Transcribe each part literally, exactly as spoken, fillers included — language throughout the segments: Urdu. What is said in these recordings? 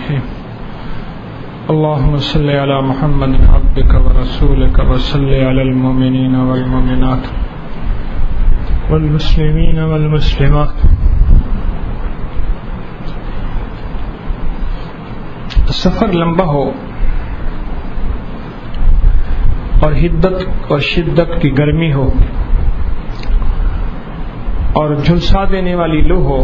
الرحيم اللهم صل على محمد عبدك ورسولك وصل على المؤمنين والمؤمنات والمسلمين والمسلمات. سفر لمبا ہو اور حدت اور شدت کی گرمی ہو اور جھلسا دینے والی لو ہو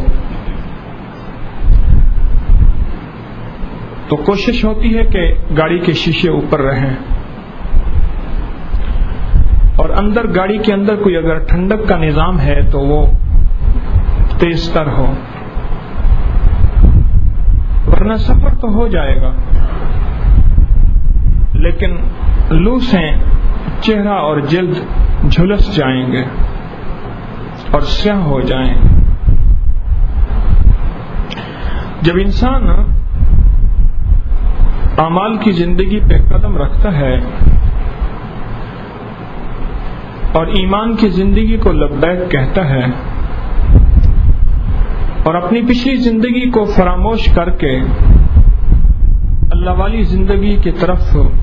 تو کوشش ہوتی ہے کہ گاڑی کے شیشے اوپر رہیں اور اندر گاڑی کے اندر کوئی اگر ٹھنڈک کا نظام ہے تو وہ تیز تر ہو، ورنہ سفر تو ہو جائے گا لیکن لو سے چہرہ اور جلد جھلس جائیں گے اور سیاہ ہو جائیں. جب انسان اعمال کی زندگی پہ قدم رکھتا ہے اور ایمان کی زندگی کو لبیک کہتا ہے اور اپنی پچھلی زندگی کو فراموش کر کے اللہ والی زندگی کی طرف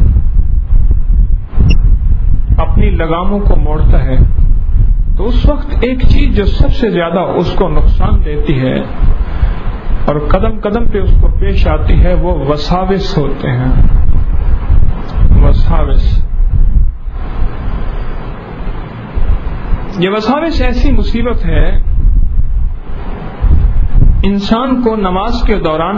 اپنی لگاموں کو موڑتا ہے تو اس وقت ایک چیز جو سب سے زیادہ اس کو نقصان دیتی ہے اور قدم قدم پہ اس کو پیش آتی ہے وہ وساوس ہوتے ہیں. وساوس یہ وساوس ایسی مصیبت ہے، انسان کو نماز کے دوران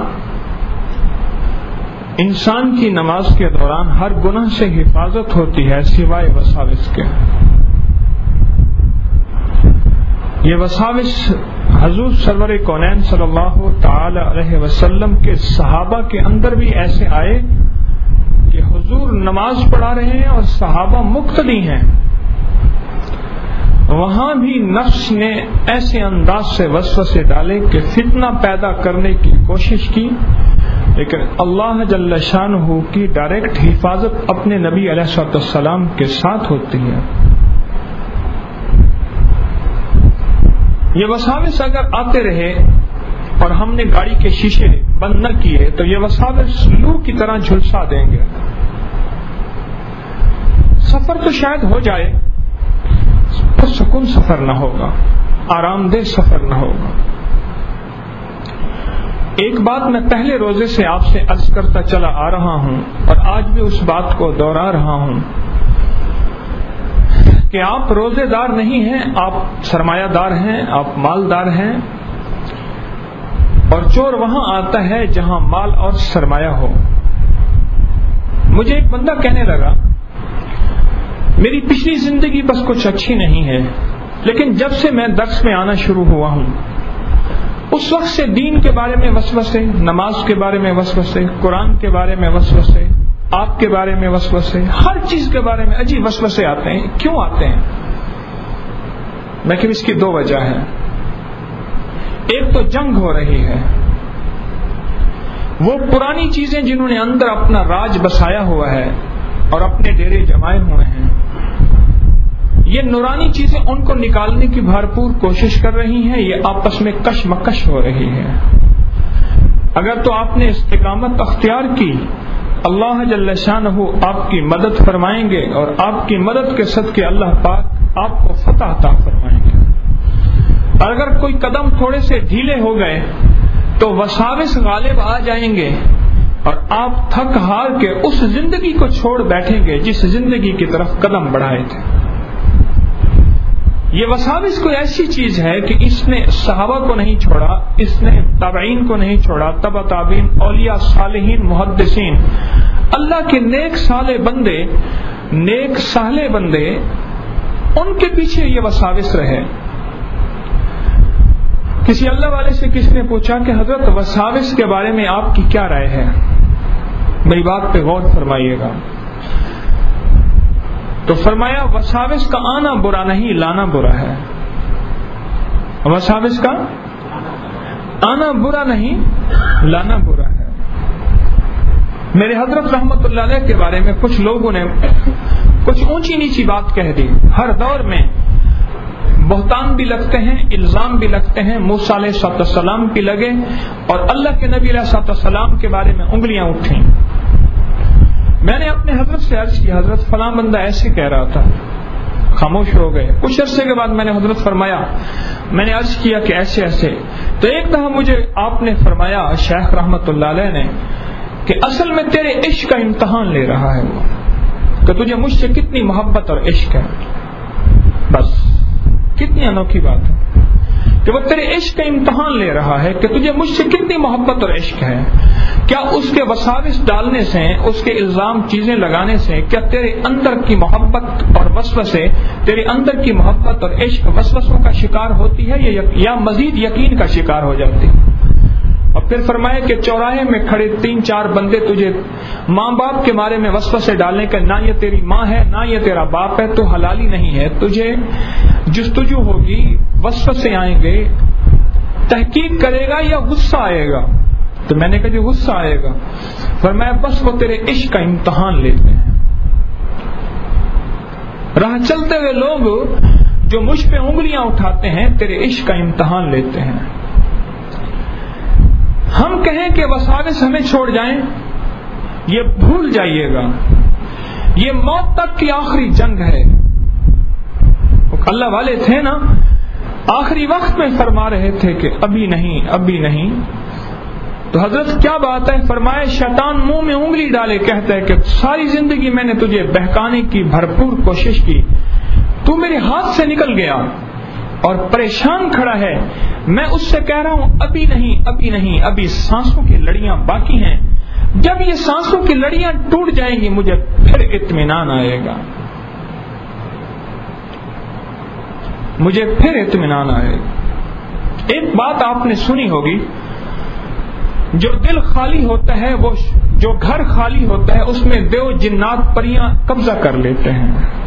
انسان کی نماز کے دوران ہر گناہ سے حفاظت ہوتی ہے سوائے وساوس کے. یہ وساوس حضور سرور کونین صلی اللہ تعالی علیہ وسلم کے صحابہ کے اندر بھی ایسے آئے کہ حضور نماز پڑھا رہے ہیں اور صحابہ مقتدی ہیں، وہاں بھی نفس نے ایسے انداز سے وسوسے ڈالے کہ فتنہ پیدا کرنے کی کوشش کی، لیکن اللہ جل شانہ کی ڈائریکٹ حفاظت اپنے نبی علیہ الصلوۃ والسلام کے ساتھ ہوتی ہے. یہ وساوس اگر آتے رہے اور ہم نے گاڑی کے شیشے بند نہ کیے تو یہ وساوس لو کی طرح جھلسا دیں گے. سفر تو شاید ہو جائے، سکون سفر نہ ہوگا، آرام دہ سفر نہ ہوگا. ایک بات میں پہلے روزے سے آپ سے عرض کرتا چلا آ رہا ہوں اور آج بھی اس بات کو دوہرا رہا ہوں کہ آپ روزے دار نہیں ہیں، آپ سرمایہ دار ہیں، آپ مالدار ہیں، اور چور وہاں آتا ہے جہاں مال اور سرمایہ ہو. مجھے ایک بندہ کہنے لگا میری پچھلی زندگی بس کچھ اچھی نہیں ہے، لیکن جب سے میں درس میں آنا شروع ہوا ہوں اس وقت سے دین کے بارے میں وسوسے، نماز کے بارے میں وسوسے، قرآن کے بارے میں وسوسے، آپ کے بارے میں وسوسے، ہر چیز کے بارے میں عجیب وسوسے آتے ہیں. کیوں آتے ہیں؟ میں کہ اس کی دو وجہ ہے. ایک تو جنگ ہو رہی ہے، وہ پرانی چیزیں جنہوں نے اندر اپنا راج بسایا ہوا ہے اور اپنے ڈیرے جمائے ہوئے ہیں، یہ نورانی چیزیں ان کو نکالنے کی بھرپور کوشش کر رہی ہیں، یہ آپس میں کشمکش ہو رہی ہے. اگر تو آپ نے استقامت اختیار کی اللہ جل شانہ آپ کی مدد فرمائیں گے اور آپ کی مدد کے صدقے اللہ پاک آپ کو فتح عطا فرمائیں گے. اگر کوئی قدم تھوڑے سے ڈھیلے ہو گئے تو وساوس غالب آ جائیں گے اور آپ تھک ہار کے اس زندگی کو چھوڑ بیٹھیں گے جس زندگی کی طرف قدم بڑھائے تھے. یہ وساوس کوئی ایسی چیز ہے کہ اس نے صحابہ کو نہیں چھوڑا، اس نے تابعین کو نہیں چھوڑا، تبع تابعین، اولیاء، صالحین، محدثین، اللہ کے نیک صالح بندے، نیک صالح بندے، ان کے پیچھے یہ وساوس رہے. کسی اللہ والے سے کس نے پوچھا کہ حضرت وساوس کے بارے میں آپ کی کیا رائے ہے؟ میری بات پہ غور فرمائیے گا. تو فرمایا وساوس کا آنا برا نہیں، لانا برا ہے. وساوس کا آنا برا نہیں، لانا برا ہے. میرے حضرت رحمت اللہ علیہ کے بارے میں کچھ لوگوں نے کچھ اونچی نیچی بات کہہ دی. ہر دور میں بہتان بھی لگتے ہیں, الزام بھی لگتے ہیں. موسیٰ علیہ السلام بھی لگے اور اللہ کے نبی علیہ السلام کے بارے میں انگلیاں اٹھیں. میں نے اپنے حضرت سے عرض کیا, حضرت فلاں بندہ ایسے کہہ رہا تھا, خاموش ہو گئے. کچھ عرصے کے بعد میں نے حضرت فرمایا, میں نے عرض کیا کہ ایسے ایسے. تو ایک دفعہ مجھے آپ نے فرمایا, شیخ رحمت اللہ علیہ نے, کہ اصل میں تیرے عشق کا امتحان لے رہا ہے وہ, کہ تجھے مجھ سے کتنی محبت اور عشق ہے. بس کتنی انوکھی بات ہے کہ وہ تیرے عشق کا امتحان لے رہا ہے کہ تجھے مجھ سے کتنی محبت اور عشق ہے. کیا اس کے وساوس ڈالنے سے, اس کے الزام چیزیں لگانے سے, کیا تیرے اندر کی محبت اور وسوسے, تیرے اندر کی محبت اور عشق وسوسوں کا شکار ہوتی ہے یا مزید یقین کا شکار ہو جاتی ہے؟ اور پھر فرمایا کہ چوراہے میں کھڑے تین چار بندے تجھے ماں باپ کے بارے میں وسوسے ڈالنے کا, نہ یہ تیری ماں ہے نہ یہ تیرا باپ ہے, تو حلالی نہیں ہے, تجھے جستجو ہوگی, وسوسے آئیں گے, تحقیق کرے گا یا غصہ آئے گا؟ تو میں نے کہا جو غصہ آئے گا. فرمایا بس وہ تیرے عشق کا امتحان لیتے ہیں. راہ چلتے ہوئے لوگ جو مجھ پہ انگلیاں اٹھاتے ہیں تیرے عشق کا امتحان لیتے ہیں. ہم کہیں کہ وساوس ہمیں چھوڑ جائیں, یہ بھول جائیے گا, یہ موت تک کی آخری جنگ ہے. اللہ والے تھے نا, آخری وقت میں فرما رہے تھے کہ ابھی نہیں ابھی نہیں. تو حضرت کیا بات ہے؟ فرمائے شیطان منہ میں انگلی ڈالے کہتا ہے کہ ساری زندگی میں نے تجھے بہکانے کی بھرپور کوشش کی, تو میرے ہاتھ سے نکل گیا اور پریشان کھڑا ہے. میں اس سے کہہ رہا ہوں ابھی نہیں ابھی نہیں, ابھی سانسوں کی لڑیاں باقی ہیں. جب یہ سانسوں کی لڑیاں ٹوٹ جائیں گی مجھے پھر اطمینان آئے گا, مجھے پھر اطمینان آئے گا. ایک بات آپ نے سنی ہوگی, جو دل خالی ہوتا ہے, وہ جو گھر خالی ہوتا ہے, اس میں دیو جنات پریاں قبضہ کر لیتے ہیں.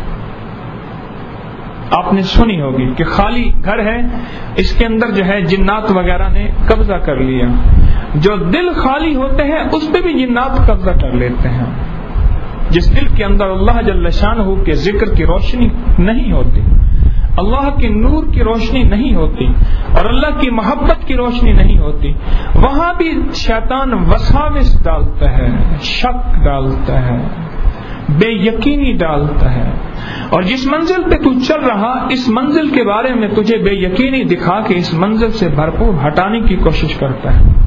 آپ نے سنی ہوگی کہ خالی گھر ہے, اس کے اندر جو ہے جنات وغیرہ نے قبضہ کر لیا. جو دل خالی ہوتے ہیں اس پہ بھی جنات قبضہ کر لیتے ہیں. جس دل کے اندر اللہ جل شانہ کے ذکر کی روشنی نہیں ہوتی, اللہ کے نور کی روشنی نہیں ہوتی اور اللہ کی محبت کی روشنی نہیں ہوتی, وہاں بھی شیطان وساوس ڈالتا ہے, شک ڈالتا ہے, بے یقینی ڈالتا ہے. اور جس منزل پہ تو چل رہا, اس منزل کے بارے میں تجھے بے یقینی دکھا کے اس منزل سے بھرپور ہٹانے کی کوشش کرتا ہے.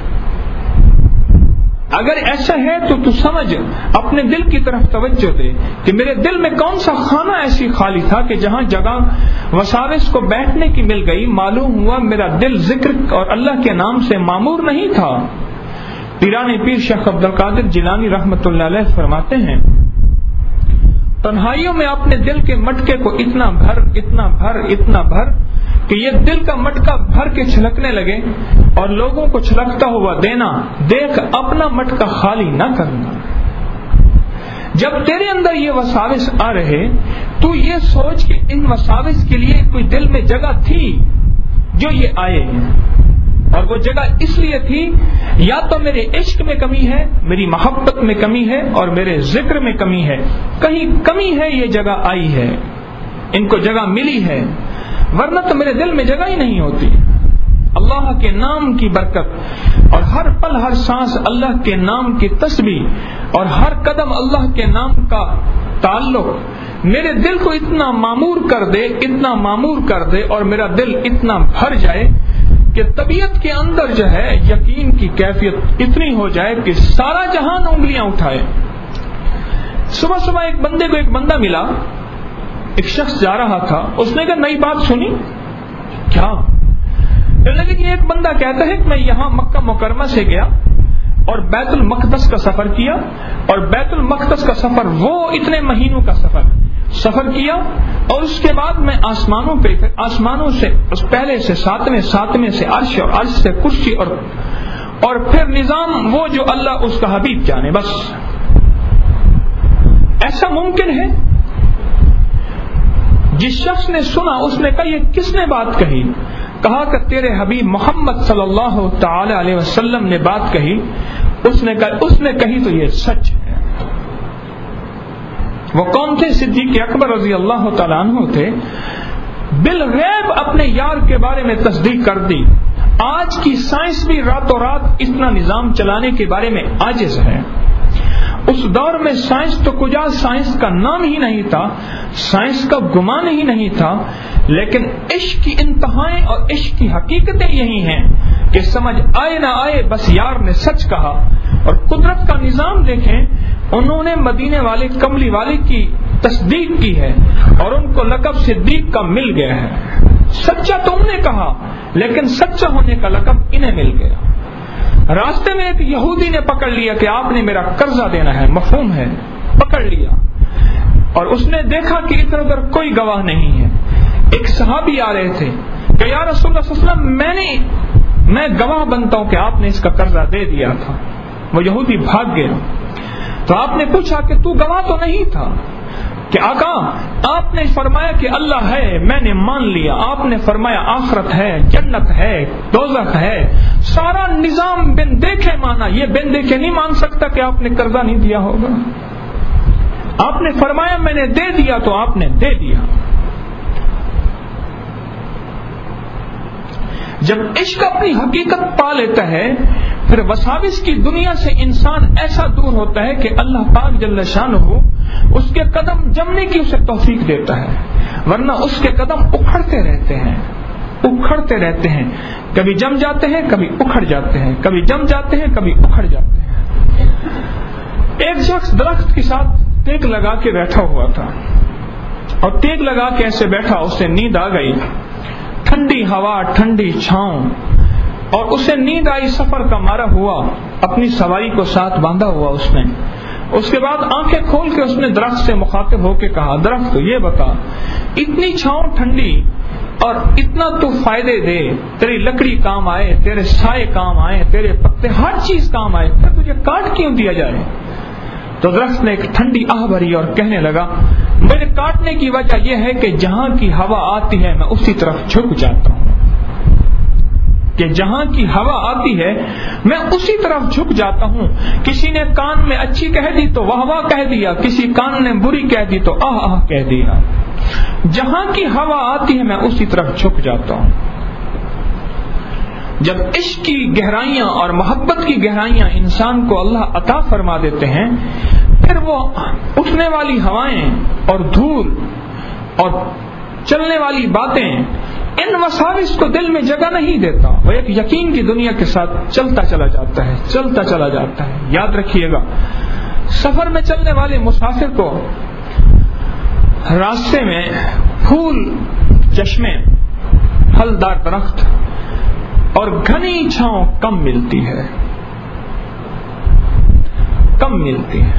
اگر ایسا ہے تو تو سمجھ, اپنے دل کی طرف توجہ دے کہ میرے دل میں کون سا خانہ ایسی خالی تھا کہ جہاں جگہ وساوس کو بیٹھنے کی مل گئی. معلوم ہوا میرا دل ذکر اور اللہ کے نام سے معمور نہیں تھا. پیران پیر شیخ عبد القادر جیلانی رحمت اللہ علیہ فرماتے ہیں, تنہائیوں میں اپنے دل کے مٹکے کو اتنا بھر اتنا بھر اتنا بھر کہ یہ دل کا مٹکا بھر کے چھلکنے لگے, اور لوگوں کو چھلکتا ہوا دینا, دیکھ اپنا مٹکا خالی نہ کرنا. جب تیرے اندر یہ وساوس آ رہے تو یہ سوچ کہ ان وساوس کے لیے کوئی دل میں جگہ تھی جو یہ آئے ہیں, اور وہ جگہ اس لیے تھی یا تو میرے عشق میں کمی ہے, میری محبت میں کمی ہے, اور میرے ذکر میں کمی ہے. کہیں کمی ہے, یہ جگہ آئی ہے, ان کو جگہ ملی ہے, ورنہ تو میرے دل میں جگہ ہی نہیں ہوتی. اللہ کے نام کی برکت اور ہر پل ہر سانس اللہ کے نام کی تسبیح اور ہر قدم اللہ کے نام کا تعلق میرے دل کو اتنا معمور کر دے, اتنا معمور کر دے, اور میرا دل اتنا بھر جائے کہ طبیعت کے اندر جو ہے یقین کی کیفیت اتنی ہو جائے کہ سارا جہان انگلیاں اٹھائے. صبح صبح ایک بندے کو ایک بندہ ملا, ایک شخص جا رہا تھا, اس نے کہا نئی بات سنی کیا؟ لیکن ایک بندہ کہتا ہے کہ میں یہاں مکہ مکرمہ سے گیا اور بیت المقدس کا سفر کیا, اور بیت المقدس کا سفر وہ اتنے مہینوں کا سفر سفر کیا, اور اس کے بعد میں آسمانوں پہ آسمانوں سے پہلے سے ساتویں, ساتویں سے عرش, اور عرش سے کرسی, اور اور پھر نظام وہ جو اللہ اس کا حبیب جانے. بس ایسا ممکن ہے؟ جس شخص نے سنا اس نے کہا یہ کس نے بات کہی؟ کہا کہ تیرے حبیب محمد صلی اللہ تعالی علیہ وسلم نے بات کہی. اس نے کہا, اس نے کہی تو یہ سچ ہے. وہ کون تھے؟ صدیق اکبر رضی اللہ تعالیٰ عنہ تھے, بالغیب اپنے یار کے بارے میں تصدیق کر دی. آج کی سائنس بھی راتوں رات اتنا نظام چلانے کے بارے میں عاجز ہے. اس دور میں سائنس تو کجا سائنس کا نام ہی نہیں تھا, سائنس کا گمان ہی نہیں تھا, لیکن عشق کی انتہائیں اور عشق کی حقیقتیں یہی ہیں کہ سمجھ آئے نہ آئے بس یار نے سچ کہا. اور قدرت کا نظام دیکھیں, انہوں نے مدینے والے کملی والے کی تصدیق کی ہے اور ان کو لقب صدیق کا مل گیا ہے. سچا تم نے کہا لیکن سچا ہونے کا لقب انہیں مل گیا. راستے میں ایک یہودی نے پکڑ لیا کہ آپ نے میرا قرضہ دینا ہے, مفہوم ہے, پکڑ لیا, اور اس نے دیکھا کہ ادھر ادھر کوئی گواہ نہیں ہے. ایک صحابی آ رہے تھے کہ یا رسول اللہ صلی اللہ علیہ وسلم میں نے میں گواہ بنتا ہوں کہ آپ نے اس کا قرضہ دے دیا تھا. وہ یہودی بھاگ گیا. تو آپ نے پوچھا کہ تو گواہ تو نہیں تھا, کہ آقا آپ نے فرمایا کہ اللہ ہے, میں نے مان لیا. آپ نے فرمایا آخرت ہے, جنت ہے, دوزخ ہے, سارا نظام بن دیکھے مانا. یہ بن دیکھے نہیں مان سکتا کہ آپ نے قرضہ نہیں دیا ہوگا. آپ نے فرمایا میں نے دے دیا تو آپ نے دے دیا. جب عشق اپنی حقیقت پا لیتا ہے پھر وساوس کی دنیا سے انسان ایسا دور ہوتا ہے کہ اللہ پاک جل شانہ اس کے قدم جمنے کی اسے توفیق دیتا ہے, ورنہ اس کے قدم اکھڑتے رہتے ہیں اکھڑتے رہتے ہیں کبھی جم جاتے ہیں کبھی اکھڑ جاتے ہیں, کبھی جم جاتے ہیں کبھی اکھڑ جاتے ہیں. ایک شخص درخت کے ساتھ ٹیک لگا کے بیٹھا ہوا تھا, اور ٹیک لگا کے ایسے بیٹھا, اسے نیند آ گئی. ٹھنڈی ہوا, ٹھنڈی چھاؤں, اور اسے نیند آئی, سفر کا مارا ہوا, اپنی سواری کو ساتھ باندھا ہوا اس نے. اس کے بعد آنکھیں کھول کے اس نے درخت سے مخاطب ہو کے کہا, درخت یہ بتا, اتنی چھاؤں ٹھنڈی اور اتنا تو فائدے دے, تیری لکڑی کام آئے, تیرے سائے کام آئے, تیرے پتے ہر چیز کام آئے, پھر تجھے کاٹ کیوں دیا جائے؟ تو درخت نے ایک ٹھنڈی آہ بھری اور کہنے لگا, میرے کاٹنے کی وجہ یہ ہے کہ جہاں کی ہوا آتی ہے میں اسی طرف جھک جاتا ہوں, کہ جہاں کی ہوا آتی ہے میں اسی طرف جھک جاتا ہوں. کسی نے کان میں اچھی کہہ دی تو واہ واہ کہہ دیا, کسی کان نے بری کہہ دی تو آہ آہ کہہ دیا. جہاں کی ہوا آتی ہے میں اسی طرف جھک جاتا ہوں. جب عشق کی گہرائیاں اور محبت کی گہرائیاں انسان کو اللہ عطا فرما دیتے ہیں, پھر وہ اٹھنے والی ہوائیں اور دھول اور چلنے والی باتیں ان وساوس کو دل میں جگہ نہیں دیتا. وہ ایک یقین کی دنیا کے ساتھ چلتا چلا جاتا ہے چلتا چلا جاتا ہے. یاد رکھیے گا, سفر میں چلنے والے مسافر کو راستے میں پھول, چشمے, پھلدار درخت اور گھنی چھاؤں کم ملتی ہے کم ملتی ہے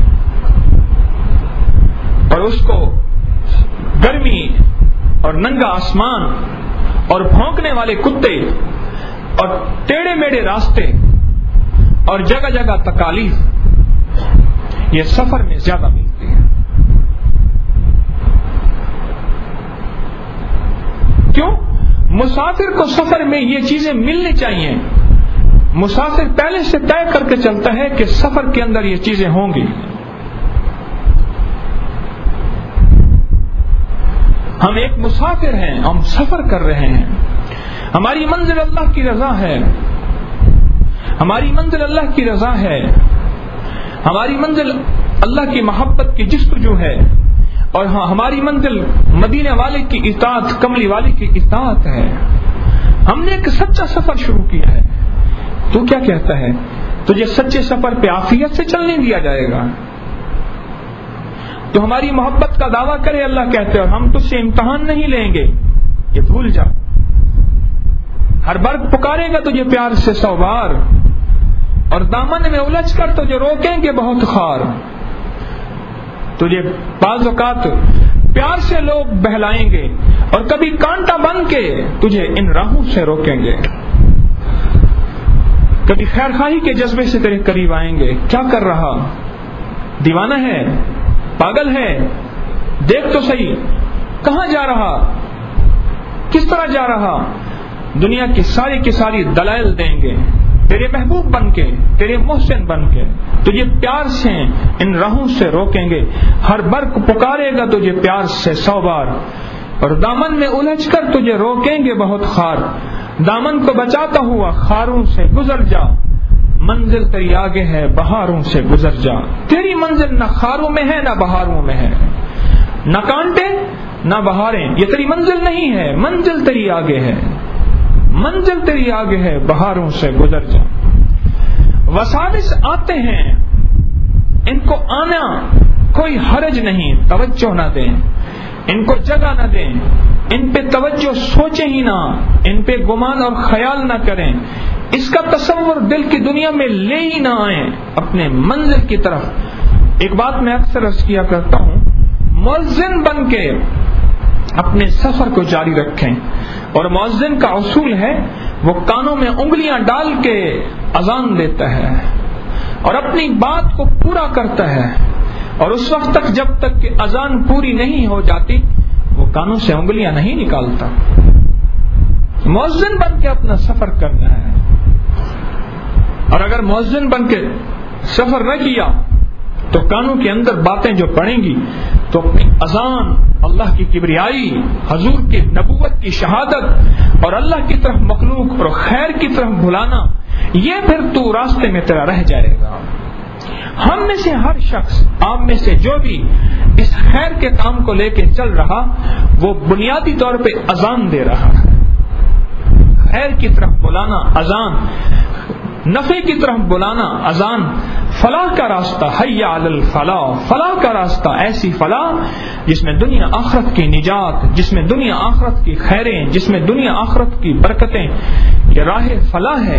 اور اس کو گرمی اور ننگا آسمان اور بھونکنے والے کتے اور ٹیڑھے میڑھے راستے اور جگہ جگہ تکالیف یہ سفر میں زیادہ ملتی ہے. کیوں؟ مسافر کو سفر میں یہ چیزیں ملنی چاہیے. مسافر پہلے سے طے کر کے چلتا ہے کہ سفر کے اندر یہ چیزیں ہوں گی. ہم ایک مسافر ہیں, ہم سفر کر رہے ہیں. ہماری منزل اللہ کی رضا ہے, ہماری منزل اللہ کی رضا ہے, ہماری منزل اللہ کی محبت کی جستجو ہے, اور ہماری منزل مدینے والے کی اطاعت, کملی والے کی اطاعت ہے. ہم نے ایک سچا سفر شروع کیا ہے. تو کیا کہتا ہے تجھے سچے سفر پہ عافیت سے چلنے دیا جائے گا؟ تو ہماری محبت کا دعویٰ کرے, اللہ کہتے ہیں, اور ہم تجھ سے امتحان نہیں لیں گے, یہ بھول جا. ہر برق پکارے گا تجھے پیار سے سو بار, اور دامن میں الجھ کر تجھے روکیں گے بہت خار. تجھے بعض اوقات پیار سے لوگ بہلائیں گے اور کبھی کانٹا بن کے تجھے ان راہوں سے روکیں گے. کبھی خیر خواہی کے جذبے سے تیرے قریب آئیں گے. کیا کر رہا, دیوانہ ہے, پاگل ہے, دیکھ تو صحیح, کہاں جا رہا, کس طرح جا رہا. دنیا کی ساری کی ساری دلائل دیں گے تیرے محبوب بن کے, تیرے محسن بن کے, تجھے پیار سے ان راہوں سے روکیں گے. ہر برق پکارے گا تجھے پیار سے سو بار, اور دامن میں الجھ کر تجھے روکیں گے بہت خار. دامن کو بچاتا ہوا خاروں سے گزر جا, منزل تیری آگے ہے بہاروں سے گزر جا. تیری منزل نہ خاروں میں ہے نہ بہاروں میں ہے, نہ کانٹے نہ بہاریں, یہ تیری منزل نہیں ہے, منزل تیری آگے ہے, منزل تیری آگے ہے بہاروں سے گزر جا. وساوس آتے ہیں, ان کو آنا کوئی حرج نہیں, توجہ نہ دیں, ان کو جگہ نہ دیں, ان پہ توجہ سوچیں ہی نہ, ان پہ گمان اور خیال نہ کریں, اس کا تصور دل کی دنیا میں لے ہی نہ آئیں اپنے منزل کی طرف. ایک بات میں اکثر عرض کیا کرتا ہوں, مؤذن بن کے اپنے سفر کو جاری رکھیں, اور مؤذن کا اصول ہے وہ کانوں میں انگلیاں ڈال کے اذان دیتا ہے اور اپنی بات کو پورا کرتا ہے, اور اس وقت تک جب تک کہ اذان پوری نہیں ہو جاتی وہ کانوں سے انگلیاں نہیں نکالتا. مؤذن بن کے اپنا سفر کرنا ہے, اور اگر مؤذن بن کے سفر نہ کیا تو کانوں کے اندر باتیں جو پڑیں گی تو اپنی اذان, اللہ کی کبریائی, حضور کی نبوت کی شہادت اور اللہ کی طرف مخلوق اور خیر کی طرف بلانا, یہ پھر تو راستے میں تیرا رہ جائے گا. ہم میں سے ہر شخص, آپ میں سے جو بھی اس خیر کے کام کو لے کے چل رہا وہ بنیادی طور پہ اذان دے رہا ہے. خیر کی طرف بلانا اذان, نفع کی طرف بلانا اذان, فلاح کا راستہ حی علی الفلاح, فلاح کا راستہ ایسی فلاح جس میں دنیا آخرت کی نجات, جس میں دنیا آخرت کی خیریں, جس میں دنیا آخرت کی برکتیں, یہ راہ فلاح ہے.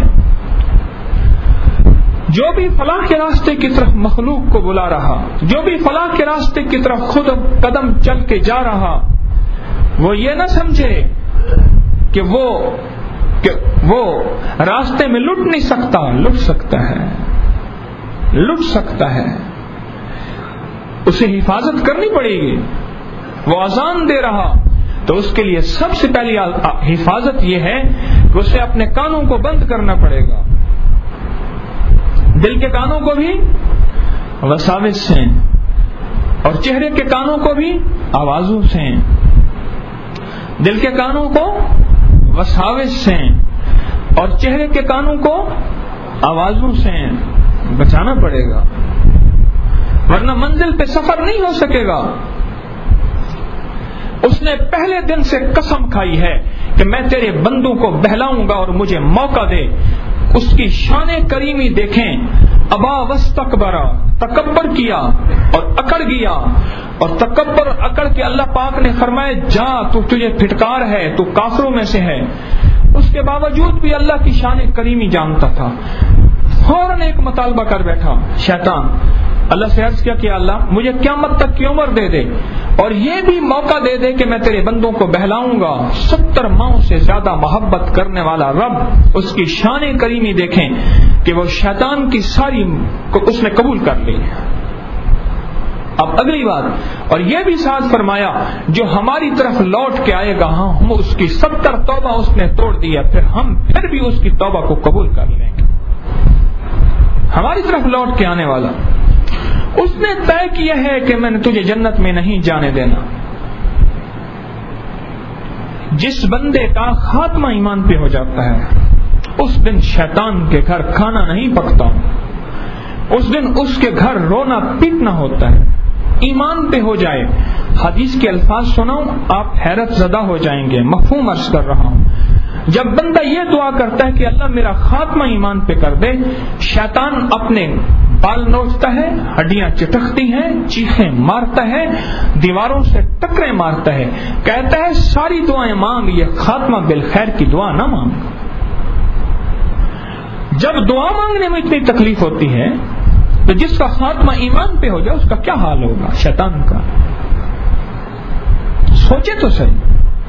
جو بھی فلاح کے راستے کی طرف مخلوق کو بلا رہا, جو بھی فلاح کے راستے کی طرف خود قدم چل کے جا رہا, وہ یہ نہ سمجھے کہ وہ کہ وہ راستے میں لٹ نہیں سکتا, لٹ سکتا ہے, لٹ سکتا ہے, اسے حفاظت کرنی پڑے گی. وہ اذان دے رہا تو اس کے لیے سب سے پہلی حفاظت یہ ہے کہ اسے اپنے کانوں کو بند کرنا پڑے گا. دل کے کانوں کو بھی وساوس سے, اور چہرے کے کانوں کو بھی آوازوں سے. دل کے کانوں کو وساوس سے اور چہرے کے کانوں کو آوازوں سے بچانا پڑے گا, ورنہ منزل پہ سفر نہیں ہو سکے گا. اس نے پہلے دن سے قسم کھائی ہے کہ میں تیرے بندوں کو بہلاؤں گا اور مجھے موقع دے. اس کی شان کریمی دیکھیں, ابا واستکبرا, تکبر کیا اور اکڑ گیا, اور تکبر اکڑ کے اللہ پاک نے فرمایا جا تو تجھے پھٹکار ہے, تو کافروں میں سے ہے. اس کے باوجود بھی اللہ کی شان کریمی جانتا تھا. فوراً ایک مطالبہ کر بیٹھا شیطان, اللہ سے عرض کیا کہ اللہ مجھے قیامت تک کی عمر دے دے, اور یہ بھی موقع دے دے کہ میں تیرے بندوں کو بہلاؤں گا. ستر ماؤں سے زیادہ محبت کرنے والا رب, اس کی شان کریمی دیکھیں کہ وہ شیطان کی ساری کو اس نے قبول کر لی. اب اگلی بات, اور یہ بھی ساتھ فرمایا جو ہماری طرف لوٹ کے آئے گا, ہاں ہم اس کی ستر توبہ اس نے توڑ دیا, پھر ہم پھر بھی اس کی توبہ کو قبول کر لیں گے. ہماری طرف لوٹ کے آنے والا, اس نے طے کیا ہے کہ میں نے تجھے جنت میں نہیں جانے دینا. جس بندے کا خاتمہ ایمان پہ ہو جاتا ہے اس دن شیطان کے گھر کھانا نہیں پکتا, اس دن اس کے گھر رونا پیٹنا ہوتا ہے. ایمان پہ ہو جائے, حدیث کے الفاظ سناؤں آپ حیرت زدہ ہو جائیں گے, مفہوم عرض کر رہا ہوں. جب بندہ یہ دعا کرتا ہے کہ اللہ میرا خاتمہ ایمان پہ کر دے, شیطان اپنے بال نوچتا ہے, ہڈیاں چٹکتی ہیں, چیخیں مارتا ہے, دیواروں سے ٹکریں مارتا ہے, کہتا ہے ساری دعائیں مانگ, یہ خاتمہ بالخیر کی دعا نہ مانگ. جب دعا مانگنے میں اتنی تکلیف ہوتی ہے تو جس کا خاتمہ ایمان پہ ہو جائے اس کا کیا حال ہوگا شیطان کا, سوچے تو صحیح.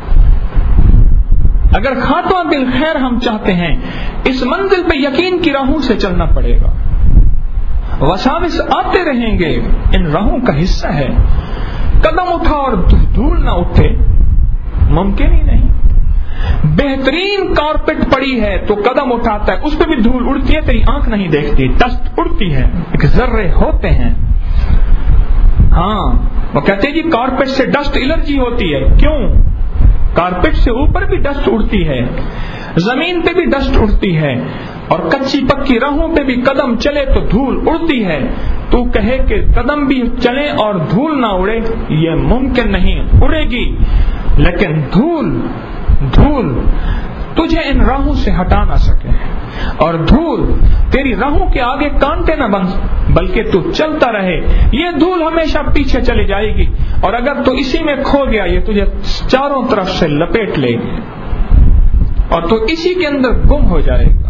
اگر خاتمہ بالخیر ہم چاہتے ہیں اس منزل پہ یقین کی راہوں سے چلنا پڑے گا. وساوس آتے رہیں گے, ان راہوں کا حصہ ہے. قدم اٹھا اور دھول نہ اٹھے ممکن ہی نہیں. بہترین کارپیٹ پڑی ہے تو قدم اٹھاتا ہے, اس پہ بھی دھول اڑتی ہے, تیری آنکھ نہیں دیکھتی, ڈسٹ اڑتی ہے, ایک ذرے ہوتے ہیں. ہاں وہ کہتے ہیں جی کارپیٹ سے ڈسٹ الرجی ہوتی ہے, کیوں؟ کارپیٹ سے اوپر بھی ڈسٹ اڑتی ہے, زمین پہ بھی ڈسٹ اڑتی ہے, اور کچی پکی راہوں پہ بھی قدم چلے تو دھول اڑتی ہے. تو کہے کہ قدم بھی چلے اور دھول نہ اڑے, یہ ممکن نہیں. اڑے گی لیکن دھول دھول تجھے ان راہوں سے ہٹا نہ سکے, اور دھول تیری راہوں کے آگے کانٹے نہ بن, بلکہ تو چلتا رہے. یہ دھول ہمیشہ پیچھے چلی جائے گی, اور اگر تو اسی میں کھو گیا یہ تجھے چاروں طرف سے لپیٹ لے گی, اور تو اسی کے اندر گم ہو جائے گا.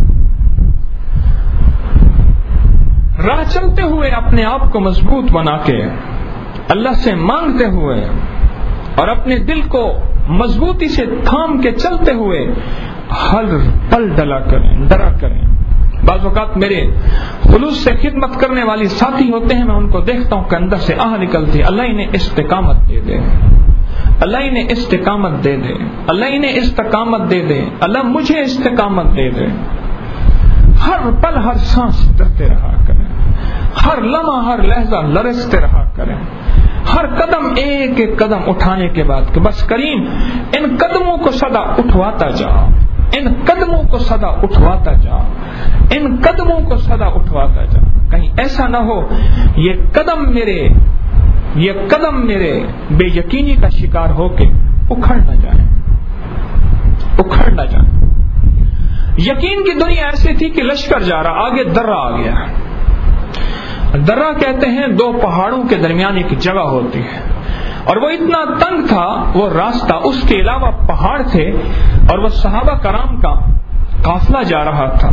راہ چلتے ہوئے اپنے آپ کو مضبوط بنا کے, اللہ سے مانگتے ہوئے, اور اپنے دل کو مضبوطی سے تھام کے چلتے ہوئے ہر پل ڈلا کریں, ڈرا کریں. بعض اوقات میرے خلوص سے خدمت کرنے والی ساتھی ہوتے ہیں, میں ان کو دیکھتا ہوں کہ اندر سے آہ نکلتی, اللہ انہیں استقامت دے دے, اللہ انہیں استقامت دے دے, اللہ انہیں استقامت دے دے, اللہ مجھے استقامت دے دے. ہر پل ہر سانس ڈرتے رہا کریں, ہر لمحہ ہر لہجہ لرزتے رہا کریں, ہر قدم ایک ایک قدم اٹھانے کے بعد کہ بس کریم ان قدموں کو سدا اٹھواتا جا, ان قدموں کو سدا اٹھواتا جا, ان قدموں کو سدا اٹھواتا جا. کہیں ایسا نہ ہو یہ قدم میرے یہ قدم میرے بے یقینی کا شکار ہو کے اکھڑ نہ جائیں, اکھڑ نہ جائیں. یقین کی دنیا ایسی تھی کہ لشکر جا رہا, آگے درہ آ گیا. درہ کہتے ہیں دو پہاڑوں کے درمیان ایک جگہ ہوتی ہے, اور وہ اتنا تنگ تھا وہ راستہ, اس کے علاوہ پہاڑ تھے, اور وہ صحابہ کرام کا قافلہ جا رہا تھا.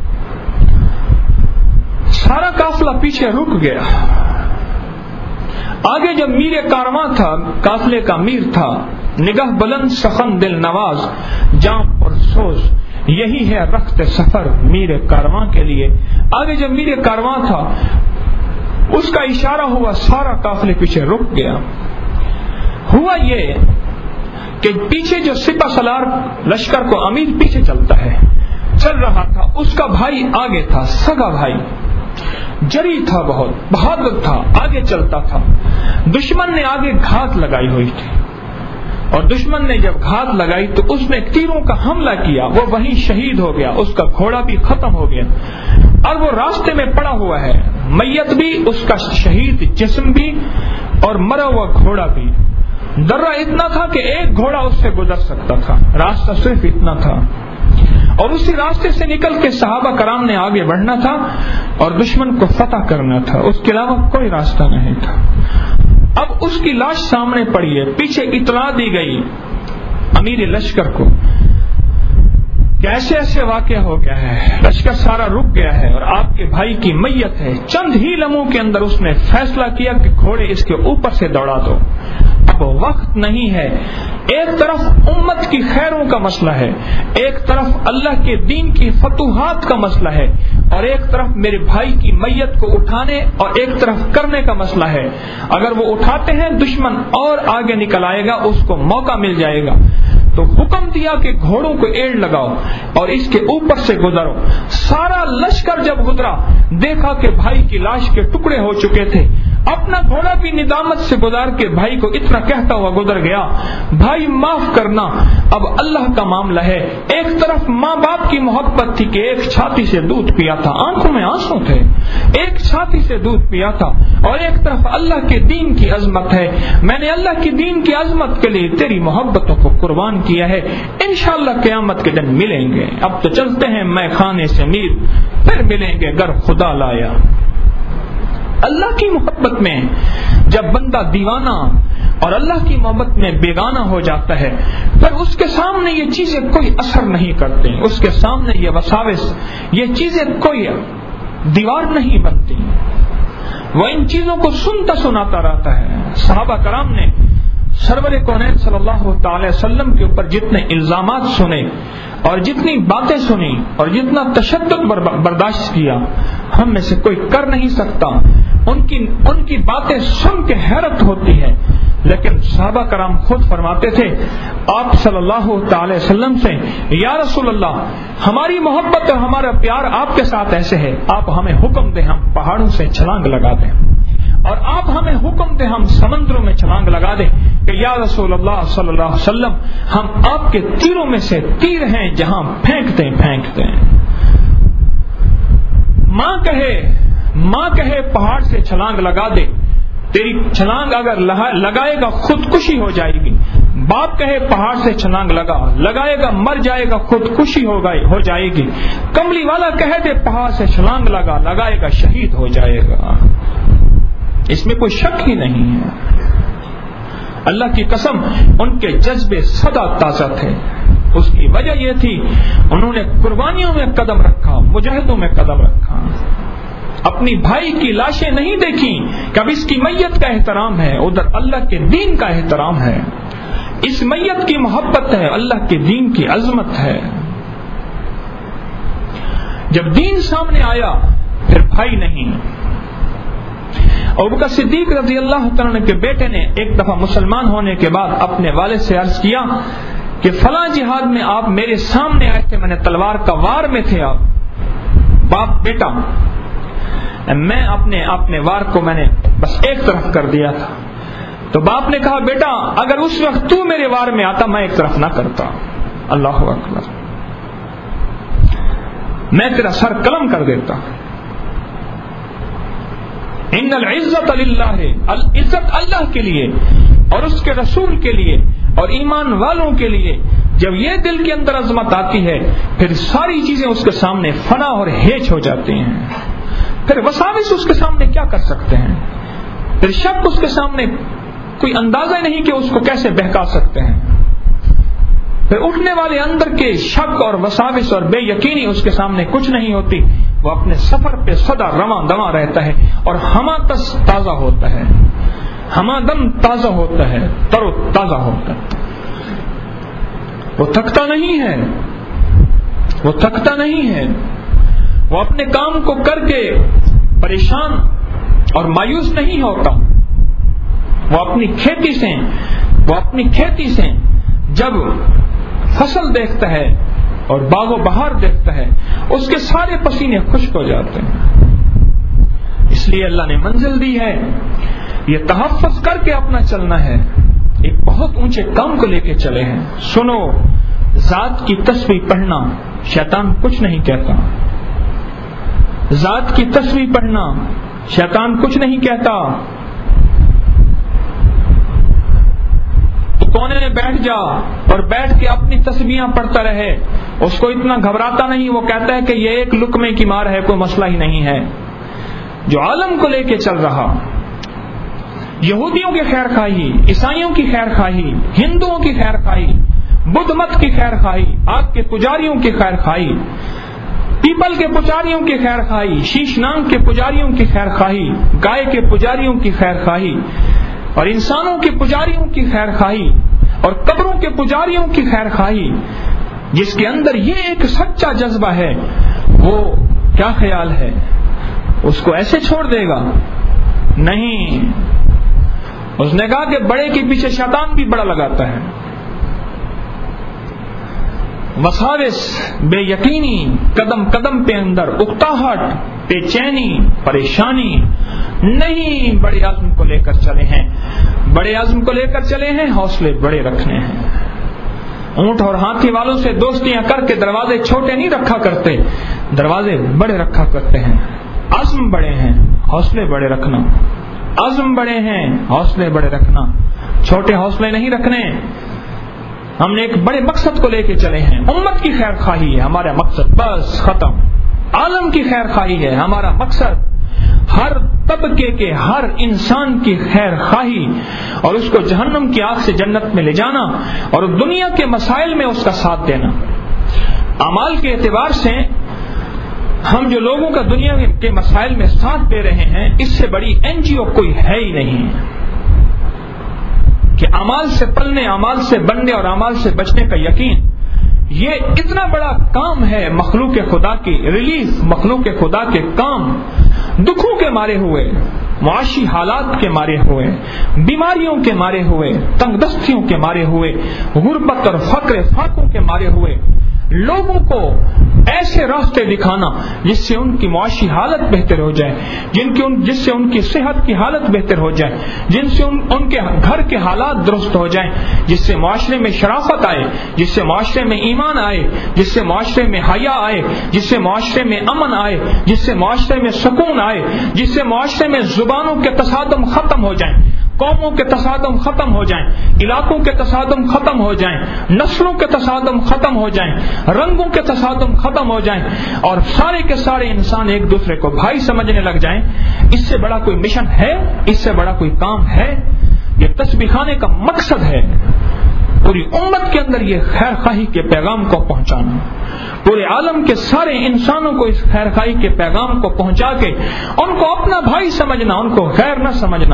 سارا قافلہ پیچھے رک گیا. آگے جب میر کارواں تھا, قافلے کا میر تھا, نگاہ بلند سخن دل نواز جاں پر سوز, یہی ہے رخت سفر میر کارواں کے لیے. آگے جب میر کارواں تھا اس کا اشارہ ہوا, سارا قافلے پیچھے رک گیا. ہوا یہ کہ پیچھے جو سپہ سالار لشکر کو امیر پیچھے چلتا ہے, چل رہا تھا, اس کا بھائی آگے تھا, سگا بھائی جری تھا, بہت بہادر تھا, آگے چلتا تھا. دشمن نے آگے گھات لگائی ہوئی تھی, اور دشمن نے جب گھات لگائی تو اس نے تیروں کا حملہ کیا, وہ وہیں شہید ہو گیا, اس کا گھوڑا بھی ختم ہو گیا, اور وہ راستے میں پڑا ہوا ہے, میت بھی, اس کا شہید جسم بھی, اور مرا ہوا گھوڑا بھی. درہ اتنا تھا کہ ایک گھوڑا اس سے گزر سکتا تھا, راستہ صرف اتنا تھا, اور اسی راستے سے نکل کے صحابہ کرام نے آگے بڑھنا تھا اور دشمن کو فتح کرنا تھا, اس کے علاوہ کوئی راستہ نہیں تھا. اب اس کی لاش سامنے پڑی ہے, پیچھے اطلاع دی گئی امیر لشکر کو کہ ایسے ایسے واقعہ ہو گیا ہے, لشکر سارا رک گیا ہے اور آپ کے بھائی کی میت ہے. چند ہی لمحوں کے اندر اس نے فیصلہ کیا کہ گھوڑے اس کے اوپر سے دوڑا دو, اب وقت نہیں ہے. ایک طرف امت کی خیروں کا مسئلہ ہے, ایک طرف اللہ کے دین کی فتوحات کا مسئلہ ہے, اور ایک طرف میرے بھائی کی میت کو اٹھانے اور ایک طرف کرنے کا مسئلہ ہے. اگر وہ اٹھاتے ہیں دشمن اور آگے نکل آئے گا, اس کو موقع مل جائے گا. تو حکم دیا کہ گھوڑوں کو ایڑ لگاؤ اور اس کے اوپر سے گزرو. سارا لشکر جب گزرا دیکھا کہ بھائی کی لاش کے ٹکڑے ہو چکے تھے. اپنا گھوڑا بھی ندامت سے گزار کے بھائی کو اتنا کہتا ہوا گزر گیا, بھائی معاف کرنا, اب اللہ کا معاملہ ہے. ایک طرف ماں باپ کی محبت تھی کہ ایک چھاتی سے دودھ پیا تھا, آنکھوں میں آنسو تھے, ایک چھاتی سے دودھ پیا تھا, اور ایک طرف اللہ کے دین کی عظمت ہے, میں نے اللہ کی دین کی عظمت کے لیے تیری محبتوں کو قربان کیا ہے, انشاءاللہ قیامت کے دن ملیں گے. اب تو چلتے ہیں میں خانے سے میر, پھر ملیں گے گر خدا لایا. اللہ کی محبت میں جب بندہ دیوانہ اور اللہ کی محبت میں بیگانہ ہو جاتا ہے, پھر اس کے سامنے یہ چیزیں کوئی اثر نہیں کرتی, اس کے سامنے یہ وساوس, یہ چیزیں کوئی دیوار نہیں بنتی. وہ ان چیزوں کو سنتا سناتا رہتا ہے. صحابہ کرام نے سرور کونین صلی اللہ تعالی وسلم کے اوپر جتنے الزامات سنے اور جتنی باتیں سنی اور جتنا تشدد برداشت کیا, ہم میں سے کوئی کر نہیں سکتا. ان کی ان کی باتیں سن کے حیرت ہوتی ہے, لیکن صحابہ کرام خود فرماتے تھے آپ صلی اللہ تعالی وسلم سے, یا رسول اللہ ہماری محبت اور ہمارا پیار آپ کے ساتھ ایسے ہے, آپ ہمیں حکم دیں ہم پہاڑوں سے چھلانگ لگا دیں. اور آپ ہمیں حکم دیں ہم سمندروں میں چھلانگ لگا دیں کہ یا رسول اللہ صلی اللہ علیہ وسلم ہم آپ کے تیروں میں سے تیر ہیں جہاں پھینکتے پھینکتے ہیں. ماں کہے ماں کہے پہاڑ سے چھلانگ لگا دے، تیری چھلانگ اگر لگائے گا خودکشی ہو جائے گی. باپ کہے پہاڑ سے چھلانگ لگا، لگائے گا مر جائے گا خودکشی ہو گئی ہو جائے گی. کملی والا کہہ دے پہاڑ سے چھلانگ لگا، لگائے گا شہید ہو جائے گا. اس میں کوئی شک ہی نہیں ہے. اللہ کی قسم ان کے جذبے سدا تازہ تھے. اس کی وجہ یہ تھی انہوں نے قربانیوں میں قدم رکھا، مجاہدوں میں قدم رکھا. اپنی بھائی کی لاشیں نہیں دیکھی کہ اب اس کی میت کا احترام ہے، ادھر اللہ کے دین کا احترام ہے. اس میت کی محبت ہے، اللہ کے دین کی عظمت ہے. جب دین سامنے آیا پھر بھائی نہیں. ابوبکر صدیق رضی اللہ تعالیٰ عنہ کے بیٹے نے ایک دفعہ مسلمان ہونے کے بعد اپنے والد سے عرض کیا کہ فلاں جہاد میں آپ میرے سامنے آئے تھے، میں نے تلوار کا وار میں تھے. آپ باپ بیٹا میں اپنے اپنے وار کو میں نے بس ایک طرف کر دیا تھا. تو باپ نے کہا بیٹا اگر اس وقت تو میرے وار میں آتا میں ایک طرف نہ کرتا. اللہ اکبر، میں تیرا سر قلم کر دیتا. ان العزت للہ، العزت اللہ کے لیے اور اس کے رسول کے لیے اور ایمان والوں کے لیے. جب یہ دل کے اندر عظمت آتی ہے پھر ساری چیزیں اس کے سامنے فنا اور ہیچ ہو جاتی ہیں. پھر وساوس اس کے سامنے کیا کر سکتے ہیں؟ پھر شک اس کے سامنے کوئی اندازہ نہیں کہ اس کو کیسے بہکا سکتے ہیں. پھر اٹھنے والے اندر کے شک اور وساوس اور بے یقینی اس کے سامنے کچھ نہیں ہوتی. وہ اپنے سفر پہ سدا رواں دواں رہتا ہے اور ہما تس تازہ ہوتا ہے، ہما دم تازہ ہوتا ہے، تر و تازہ ہوتا ہے. وہ تھکتا نہیں ہے، وہ تھکتا نہیں ہے. وہ اپنے کام کو کر کے پریشان اور مایوس نہیں ہوتا. وہ اپنی کھیتی سے وہ اپنی کھیتی سے جب فصل دیکھتا ہے اور باغ و بہار دیکھتا ہے اس کے سارے پسینے خشک ہو جاتے ہیں. اس لیے اللہ نے منزل دی ہے، یہ تحفظ کر کے اپنا چلنا ہے. ایک بہت اونچے کام کو لے کے چلے ہیں. سنو، ذات کی تسبیح پڑھنا شیطان کچھ نہیں کہتا. ذات کی تسبیح پڑھنا شیطان کچھ نہیں کہتا. تو کونے میں بیٹھ جا اور بیٹھ کے اپنی تسبیحاں پڑھتا رہے، اس کو اتنا گھبراتا نہیں. وہ کہتا ہے کہ یہ ایک لقمے کی مار ہے، کوئی مسئلہ ہی نہیں ہے. جو عالم کو لے کے چل رہا، یہودیوں کی خیر خواہی، عیسائیوں کی خیر خواہی، ہندوؤں کی خیر خواہی، بدھ مت کی خیر خواہی، آگ کے پجاریوں کی خیر خواہی، پیپل کے پجاریوں کی خیر خواہی، شیش نانگ کے پجاریوں کی خیر خواہی، گائے کے پجاریوں کی خیر خواہی اور انسانوں کے پجاریوں کی خیر خواہی اور قبروں کے پجاریوں کی خیر خواہی، جس کے اندر یہ ایک سچا جذبہ ہے، وہ کیا خیال ہے اس کو ایسے چھوڑ دے گا؟ نہیں. اس نے کہا کہ بڑے کے پیچھے شیطان بھی بڑا لگاتا ہے. وساوس، بے یقینی، قدم قدم پہ اندر اکتاہٹ، بے چینی، پریشانی نہیں. بڑے عزم کو لے کر چلے ہیں، بڑے عزم کو لے کر چلے ہیں. حوصلے بڑے رکھنے ہیں. اونٹ اور ہاتھی والوں سے دوستیاں کر کے دروازے چھوٹے نہیں رکھا کرتے، دروازے بڑے رکھا کرتے ہیں. عزم بڑے ہیں، حوصلے بڑے رکھنا. عزم بڑے ہیں، حوصلے بڑے رکھنا. چھوٹے حوصلے نہیں رکھنے. ہم نے ایک بڑے مقصد کو لے کے چلے ہیں. امت کی خیر خواہی ہے ہمارا مقصد، بس ختم. عالم کی خیر خواہی ہے ہمارا مقصد. ہر طبقے کے ہر انسان کی خیر خواہی اور اس کو جہنم کی آگ سے جنت میں لے جانا اور دنیا کے مسائل میں اس کا ساتھ دینا. اعمال کے اعتبار سے ہم جو لوگوں کا دنیا کے مسائل میں ساتھ دے رہے ہیں، اس سے بڑی این جی او کوئی ہے ہی نہیں کہ اعمال سے پلنے، اعمال سے بننے اور اعمال سے بچنے کا یقین. یہ اتنا بڑا کام ہے مخلوق خدا کی ریلیف، مخلوق خدا کے کام. دکھوں کے مارے ہوئے، معاشی حالات کے مارے ہوئے، بیماریوں کے مارے ہوئے، تنگ دستیوں کے مارے ہوئے، غربت اور فقر فاقوں کے مارے ہوئے، لوگوں کو ایسے راستے دکھانا جس سے ان کی معاشی حالت بہتر ہو جائے، جن کی ان جس سے ان کی صحت کی حالت بہتر ہو جائے، جن سے ان, ان کے گھر کے حالات درست ہو جائیں، جس سے معاشرے میں شرافت آئے، جس سے معاشرے میں ایمان آئے، جس سے معاشرے میں حیا آئے، جس سے معاشرے میں امن آئے، جس سے معاشرے میں سکون آئے، جس سے معاشرے میں زبانوں کے تصادم ختم ہو جائیں، قوموں کے تصادم ختم ہو جائیں، علاقوں کے تصادم ختم ہو جائیں، نسلوں کے تصادم ختم ہو جائیں، رنگوں کے تصادم ختم ہو جائیں، اور سارے کے سارے انسان ایک دوسرے کو بھائی سمجھنے لگ جائیں۔ اس سے بڑا کوئی مشن ہے؟ اس سے بڑا کوئی کام ہے؟ یہ تسبیح خانے کا مقصد ہے پوری امت کے اندر یہ خیر خواہی کے پیغام کو پہنچانا، پورے عالم کے سارے انسانوں کو اس خیر خواہی کے پیغام کو پہنچا کے ان کو اپنا بھائی سمجھنا، ان کو غیر نہ سمجھنا۔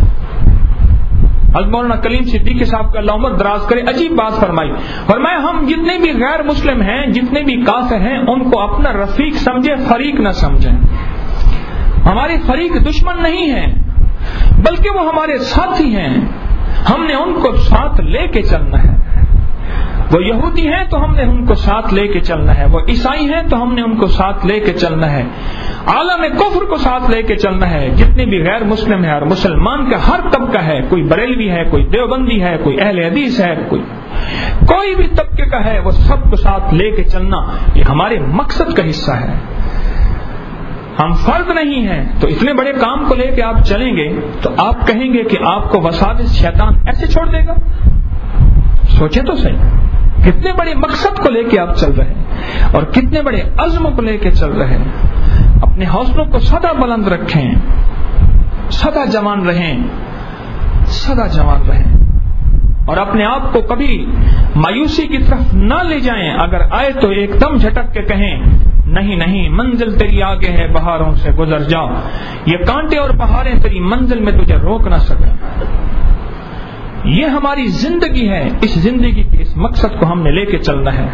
حضرت مولانا کلیم صدیقی صاحب کا اللہ عمر دراز کرے عجیب بات فرمائی، فرمایا ہم جتنے بھی غیر مسلم ہیں، جتنے بھی کافر ہیں، ان کو اپنا رفیق سمجھے، فریق نہ سمجھیں۔ ہمارے فریق دشمن نہیں ہیں بلکہ وہ ہمارے ساتھی ہیں، ہم نے ان کو ساتھ لے کے چلنا ہے۔ وہ یہودی ہیں تو ہم نے ان کو ساتھ لے کے چلنا ہے، وہ عیسائی ہیں تو ہم نے ان کو ساتھ لے کے چلنا ہے، عالم کفر کو ساتھ لے کے چلنا ہے، جتنے بھی غیر مسلم ہیں، اور مسلمان کا ہر طبقہ ہے، کوئی بریلوی ہے، کوئی دیوبندی ہے، کوئی اہل حدیث ہے، کوئی کوئی بھی طبقے کا ہے، وہ سب کو ساتھ لے کے چلنا یہ ہمارے مقصد کا حصہ ہے۔ ہم فرد نہیں ہیں تو اتنے بڑے کام کو لے کے آپ چلیں گے تو آپ کہیں گے کہ آپ کو وساوس شیطان ایسے چھوڑ دے گا؟ سوچیں تو صحیح، کتنے بڑے مقصد کو لے کے آپ چل رہے ہیں اور کتنے بڑے عزم کو لے کے چل رہے ہیں۔ اپنے حوصلوں کو سدا بلند رکھیں، سدا جوان رہیں، سدا جوان رہیں، اور اپنے آپ کو کبھی مایوسی کی طرف نہ لے جائیں۔ اگر آئے تو ایک دم جھٹک کے کہیں نہیں نہیں، منزل تیری آگے ہے، بہاروں سے گزر جا، یہ کانٹے اور بہاریں تیری منزل میں تجھے روک نہ سکیں۔ یہ ہماری زندگی ہے، اس زندگی کے اس مقصد کو ہم نے لے کے چلنا ہے۔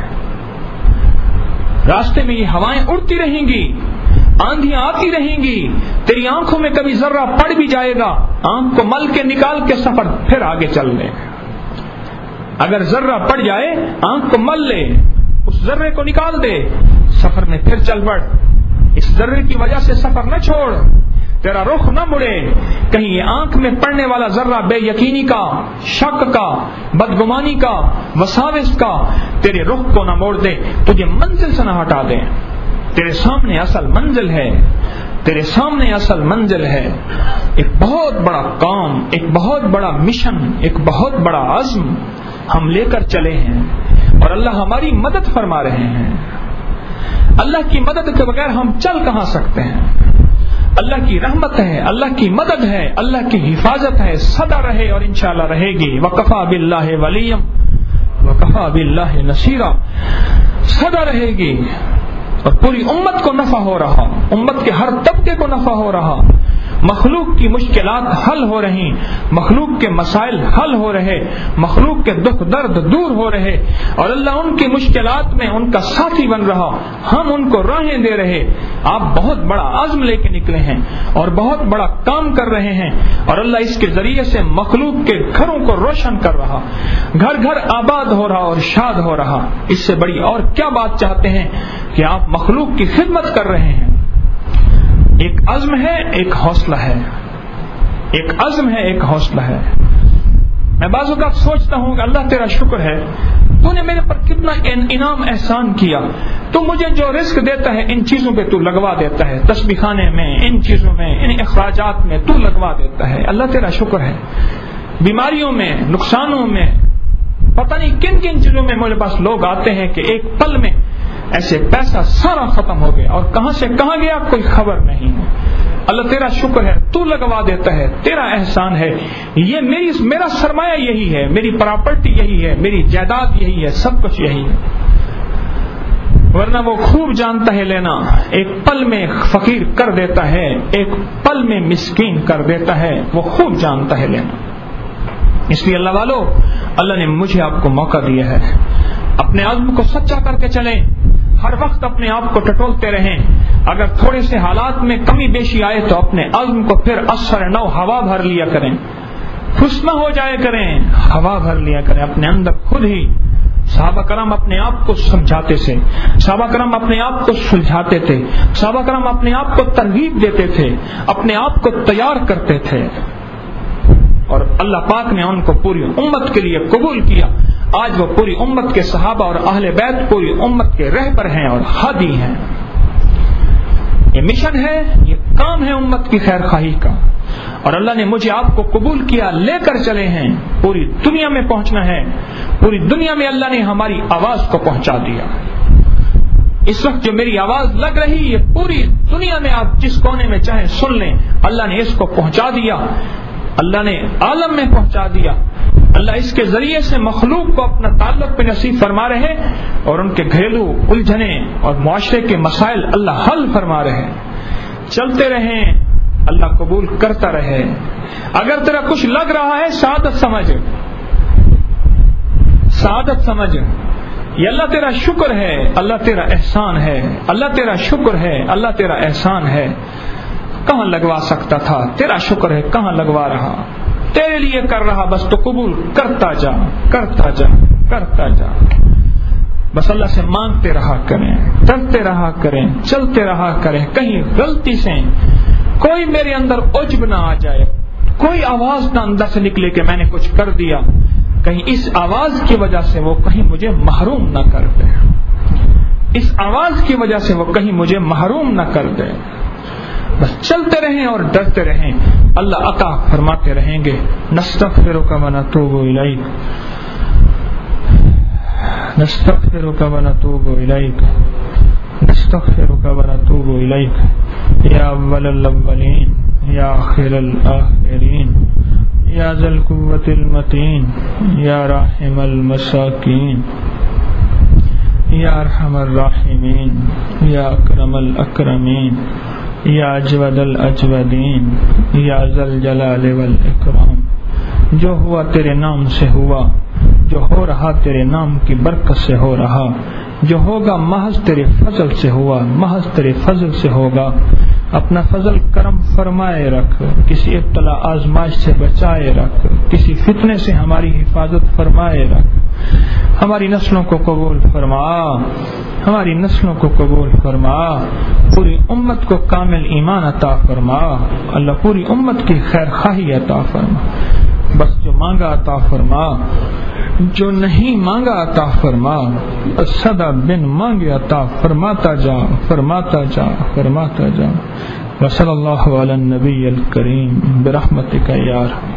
راستے میں یہ ہوائیں اڑتی رہیں گی، آندھیاں آتی رہیں گی، تیری آنکھوں میں کبھی ذرہ پڑ بھی جائے گا، آنکھ کو مل کے نکال کے سفر پھر آگے چل لے۔ اگر ذرہ پڑ جائے آنکھ کو مل لے، اس ذرے کو نکال دے، سفر میں پھر چل بڑھ۔ اس ذرے کی وجہ سے سفر نہ چھوڑ، تیرا رخ نہ مڑے، کہیں یہ آنکھ میں پڑنے والا ذرہ بے یقینی کا، شک کا، بدگمانی کا، وساوس کا تیرے رخ کو نہ موڑ دے، تجھے منزل سے نہ ہٹا دے۔ تیرے سامنے اصل منزل ہے، تیرے سامنے اصل منزل ہے، ایک بہت بڑا کام، ایک بہت بڑا مشن، ایک بہت بڑا عزم ہم لے کر چلے ہیں، اور اللہ ہماری مدد فرما رہے ہیں۔ اللہ کی مدد کے بغیر ہم چل کہاں سکتے ہیں؟ اللہ کی رحمت ہے، اللہ کی مدد ہے، اللہ کی حفاظت ہے، سدا رہے اور انشاءاللہ رہے گی۔ وکفا باللہ ولیم وکفا باللہ نصیرا، سدا رہے گی، اور پوری امت کو نفع ہو رہا، امت کے ہر طبقے کو نفع ہو رہا، مخلوق کی مشکلات حل ہو رہی، مخلوق کے مسائل حل ہو رہے، مخلوق کے دکھ درد دور ہو رہے، اور اللہ ان کی مشکلات میں ان کا ساتھی بن رہا، ہم ان کو راہیں دے رہے۔ آپ بہت بڑا عزم لے کے نکلے ہیں اور بہت بڑا کام کر رہے ہیں، اور اللہ اس کے ذریعے سے مخلوق کے گھروں کو روشن کر رہا، گھر گھر آباد ہو رہا اور شاد ہو رہا۔ اس سے بڑی اور کیا بات چاہتے ہیں کہ آپ مخلوق کی خدمت کر رہے ہیں۔ ایک عزم ہے، ایک حوصلہ ہے، ایک عزم ہے، ایک حوصلہ ہے۔ میں بعض اوقات سوچتا ہوں کہ اللہ تیرا شکر ہے، تو نے میرے پر کتنا انعام احسان کیا، تو مجھے جو رزق دیتا ہے ان چیزوں پہ تو لگوا دیتا ہے، تسبیح خانے میں، ان چیزوں میں، ان اخراجات میں تو لگوا دیتا ہے۔ اللہ تیرا شکر ہے، بیماریوں میں، نقصانوں میں، پتہ نہیں کن کن چیزوں میں میرے پاس لوگ آتے ہیں کہ ایک پل میں ایسے پیسہ سارا ختم ہو گیا اور کہاں سے کہاں گیا کوئی خبر نہیں ہے۔ اللہ تیرا شکر ہے، تو لگوا دیتا ہے، تیرا احسان ہے، یہ میری میرا سرمایہ یہی ہے، میری پراپرٹی یہی ہے، میری جائیداد یہی ہے، سب کچھ یہی ہے۔ ورنہ وہ خوب جانتا ہے لینا، ایک پل میں فقیر کر دیتا ہے، ایک پل میں مسکین کر دیتا ہے، وہ خوب جانتا ہے لینا۔ اس لیے اللہ والو، اللہ نے مجھے آپ کو موقع دیا ہے، اپنے عزم کو سچا کر کے چلیں، ہر وقت اپنے آپ کو ٹٹولتے رہیں، اگر تھوڑے سے حالات میں کمی بیشی آئے تو اپنے عزم کو پھر اثر نو ہوا بھر لیا کریں، خوش نہ ہو جائے کریں، ہوا بھر لیا کریں، اپنے اندر خود ہی صحابہ کرام اپنے آپ کو سمجھاتے تھے، صحابہ کرام اپنے آپ کو سلجھاتے تھے، صحابہ کرام اپنے آپ کو ترغیب دیتے تھے، اپنے آپ کو تیار کرتے تھے، اور اللہ پاک نے ان کو پوری امت کے لیے قبول کیا۔ آج وہ پوری امت کے صحابہ اور اہل بیت پوری امت کے رہبر ہیں اور ہادی ہیں۔ یہ مشن ہے، یہ کام ہے امت کی خیر خواہی کا، اور اللہ نے مجھے آپ کو قبول کیا، لے کر چلے ہیں، پوری دنیا میں پہنچنا ہے، پوری دنیا میں اللہ نے ہماری آواز کو پہنچا دیا۔ اس وقت جو میری آواز لگ رہی، یہ پوری دنیا میں آپ جس کونے میں چاہیں سن لیں، اللہ نے اس کو پہنچا دیا، اللہ نے عالم میں پہنچا دیا۔ اللہ اس کے ذریعے سے مخلوق کو اپنا تعلق پہ نصیب فرما رہے ہیں، اور ان کے گھریلو الجھنیں اور معاشرے کے مسائل اللہ حل فرما رہے ہیں۔ چلتے رہیں، اللہ قبول کرتا رہے۔ اگر تیرا کچھ لگ رہا ہے، سعادت سمجھ، سعادت سمجھ، یہ اللہ تیرا شکر ہے، اللہ تیرا احسان ہے، اللہ تیرا شکر ہے، اللہ تیرا احسان ہے۔ کہاں لگوا سکتا تھا، تیرا شکر ہے، کہاں لگوا رہا، تیرے لیے کر رہا، بس تو قبول کرتا جا، کرتا جا، کرتا جا۔ بس اللہ سے مانگتے رہا کریں، ڈرتے رہا کریں، چلتے رہا کریں، کہیں غلطی سے کوئی میرے اندر عجب نہ آ جائے، کوئی آواز نہ اندر سے نکلے کہ میں نے کچھ کر دیا، کہیں اس آواز کی وجہ سے وہ کہیں مجھے محروم نہ کر دے، اس آواز کی وجہ سے وہ کہیں مجھے محروم نہ کر دے۔ بس چلتے رہیں اور ڈرتے رہیں، اللہ عطا فرماتے رہیں گے۔ نستغفرک و نتوب الیک، نستغفرک و نتوب الیک، نستغفرک و نتوب الیک، یا اول الاولین، یا آخر الآخرین، یا ذا القوة المتین، یا راحم المساکین، یا ارحم الراحمین، یا اکرم الاکرمین، یا اجود الاجودین، یا ذا الجلال والاکرام۔ جو ہوا تیرے نام سے ہوا، جو ہو رہا تیرے نام کی برکت سے ہو رہا، جو ہوگا محض تیرے فضل سے ہوا، محض تیرے فضل سے ہوگا۔ اپنا فضل کرم فرمائے رکھ، کسی ابتلا آزمائش سے بچائے رکھ، کسی فتنے سے ہماری حفاظت فرمائے رکھ۔ ہماری نسلوں کو قبول فرما، ہماری نسلوں کو قبول فرما، پوری امت کو کامل ایمان عطا فرما، اللہ پوری امت کی خیر خواہی عطا فرما۔ بس جو مانگا عطا فرما، جو نہیں مانگا عطا فرما، صدا بن مانگے عطا فرماتا جا، فرماتا جا، فرماتا جا۔ وصلی اللہ علی النبی الکریم برحمتک یا ارحم۔